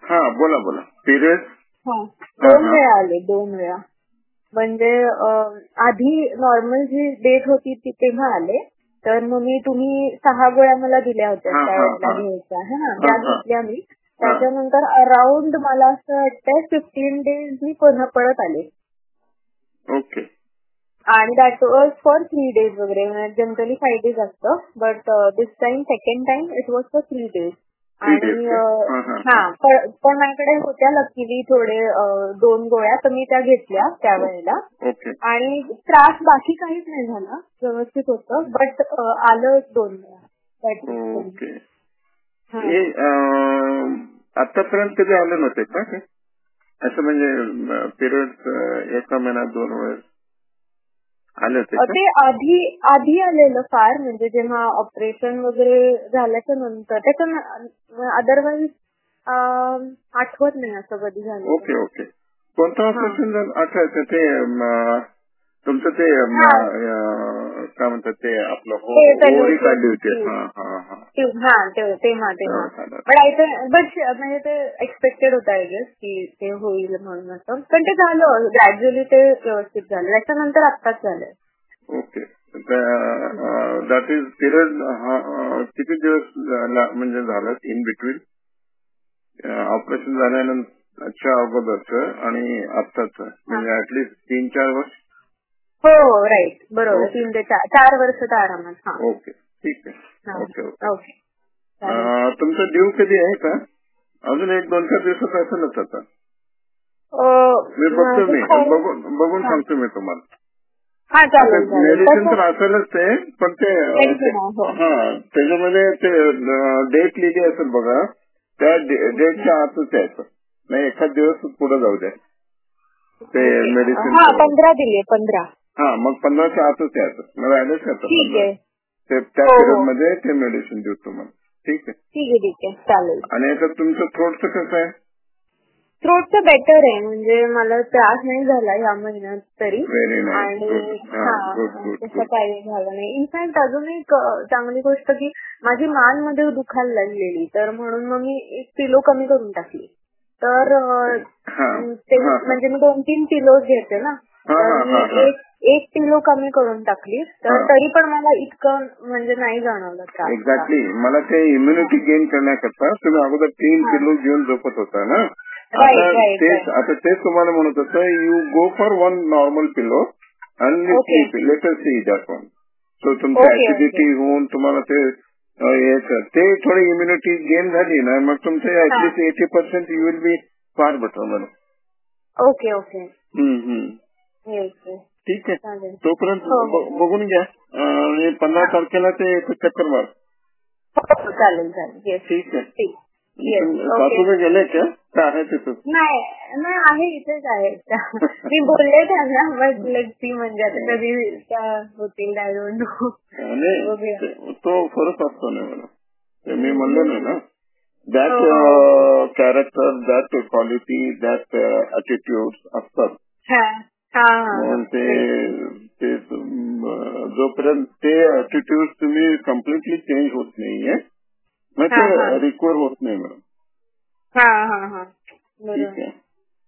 हा बोला बोला. पिरियड हा 2 वेळा आले, 2 वेळा. म्हणजे आधी नॉर्मल जी डेट होती ती तेव्हा आले. तर मग तुम्ही 6 गोळ्या मला दिल्या होत्या त्यावेळेला घ्यायच्या है ना, त्या घेतल्या मी. त्याच्यानंतर अराउंड मला असं वाटतंय 15 डेज मी पुन्हा परत आले. ओके. आणि दॅट वॉज फॉर 3 डेज वगैरे. जनरली 5 डेज असतं, but this time second time it was for 3 days. आणि पण माझ्याकडे होत्या लकीली थोडे 2 गोळ्या, तर मी त्या घेतल्या त्यावेळेला. आणि त्रास बाकी काहीच नाही झाला, व्यवस्थित होतं, बट आलं 2 वेळा. ओके. आतापर्यंत कधी आलं नव्हते का असं, म्हणजे पिरियड एका महिन्यात 2 वेळेस आले होते? ते आधी आलेलं फार, म्हणजे जेव्हा ऑपरेशन वगैरे झाल्याच्या नंतर. त्याच्या अदरवाईज आठवत नाही असं कधी झालं. Okay okay. कोणतं ऑपरेशन झालं? अच्छा अच्छा, ते तुमचं ते काय म्हणतात ते आपलं ओव्हरी काढली होती. तेव्हा म्हणजे ते एक्सपेक्टेड होतं आय गेस की ते होईल म्हणून असं. पण ते झालं ग्रॅज्युअली, ते व्यवस्थित झालं. त्याच्यानंतर आत्ताच झालंय. ओके. दॅट इज पिरियड किती दिवस म्हणजे झालं इन बिटवीन ऑपरेशन झाल्यानंतरच्या अगोदरचं आणि आत्ताच, म्हणजे ऍटलीस्ट 3-4 वर्ष? हो राईट, बरोबर. 3 ते 4 वर्ष तर आरामात. ओके ठीक आहे. Okay okay okay. तुमचं ड्यू कधी आहे का? अजून 1-2-4 दिवसात असेलच आता. मी बघून सांगतो मी तुम्हाला. मेडिसिन तर असेलच ते, पण ते त्याच्यामध्ये ते डेट लिहिली असेल बघा, त्या डेटच्या आतच यायचं नाही. एखाद दिवस पुढे जाऊ द्या ते मेडिसिन. 15 दिले, 15. मग 15च्या आतच यायचं. मला ऍड्रेस येतं त्या पिरियड मध्ये ते मेडिसिन देऊ तुम्हाला. ठीक आहे ठीक आहे चालेल. आणि आता तुमचं थ्रोटचं कसं आहे? थ्रोटचं बेटर आहे, म्हणजे मला त्रास नाही झाला या महिन्यात तरी. आणि तसं काही झालं नाही. इनफॅक्ट अजून एक चांगली गोष्ट की माझी मान मध्ये दुखायला लागलेली, तर म्हणून मग मी 1 किलो कमी करून टाकली. तर म्हणजे मी 2-3 किलो घेते ना, तर मी 1 किलो कमी करून टाकली. तर तरी पण मला इतकं म्हणजे नाही जाणवलं त्रास. एक्झॅक्टली. मला ते इम्युनिटी गेन करण्याकरता तुम्ही अगोदर 3 किलो घेऊन झोपत होता ना. आता तेच तुम्हाला म्हणत होतं, you go for 1 normal pillow आणि later see that one. So तुमची ऍसिडिटी होऊन तुम्हाला ते थोडी इम्युनिटी गेन झाली ना, मग तुमचं at least 80% you will be far better मला. Okay okay. ठीक आहे. तोपर्यंत बघून घ्या आणि 15 तारखेला ते चक्कर मार. चालेल. ठीक आहे. सासूबाई गेले का आहे तिथं? नाही आहे, इथेच आहे. मी बोलले त्यांना, म्हटलं की म्हणजे आता कधी होतील आय डोंट नो. तो फरक असतो ना मला, ते मी म्हणलं नाही ना. That character, that quality, that attitude असतात. म्हणून ते जोपर्यंत ते ऍटिट्यूड तुम्ही कम्प्लिटली चेंज होत नाहीये, मग ते रिकवर होत नाही मॅडम. ठीक आहे.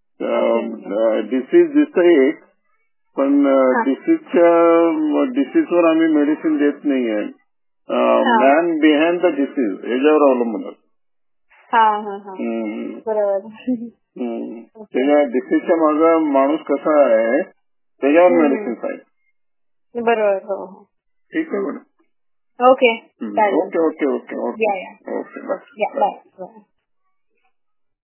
डिसीज दिसतं एक, पण डिसीजवर आम्ही मेडिसिन देत नाहीये. मॅन बिहाइंड द डिसीज याच्यावर अवलंबून असतं. त्याच्या डिसीजच्या मागं माणूस कसा आहे त्याच्यावर मेडिसिन आहे. बरोबर. ठीक आहे मॅडम. ओके. ओके. बाय.